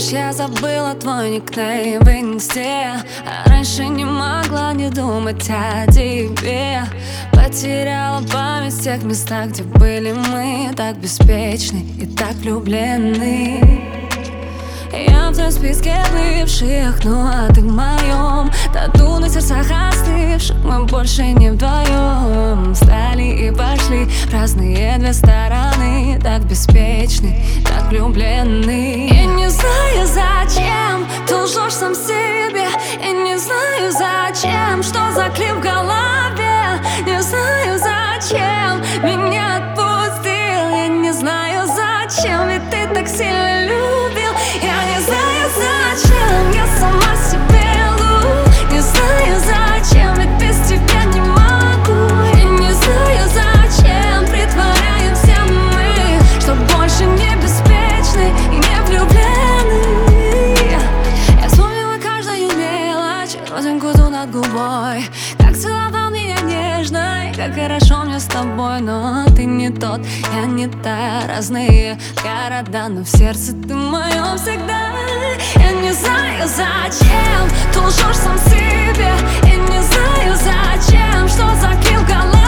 Знаешь, я забыла твой никнейм в инсте, а раньше не могла не думать о тебе. Потеряла память в тех местах, где были мы так беспечны и так влюблены. Я в твоем списке бывших, ну а ты в моем. Тату на сердцах остывших, мы больше не вдвоем. Встали и пошли в разные две стороны, так беспечны, так влюблены. И не знаю зачем ты лжешь сам себе, и не знаю зачем, что за клип в голове. Не знаю зачем меня отпустил, я не знаю зачем, ведь ты так сильно любил. Я не знаю зачем, я сама себе лгу. Не знаю зачем, ведь без тебя не могу. И не знаю зачем притворяемся мы, что больше не беспечны и не влюблены. Я вспомнила каждую мелочь, розинку ту над губой, как целовал меня нежно, и как хорошо мне с тобой. Но ты не тот, я не та, разные города, но в сердце ты в моем всегда. Я не знаю зачем ты лжешь сам себе, и не знаю зачем, что за клип в голове.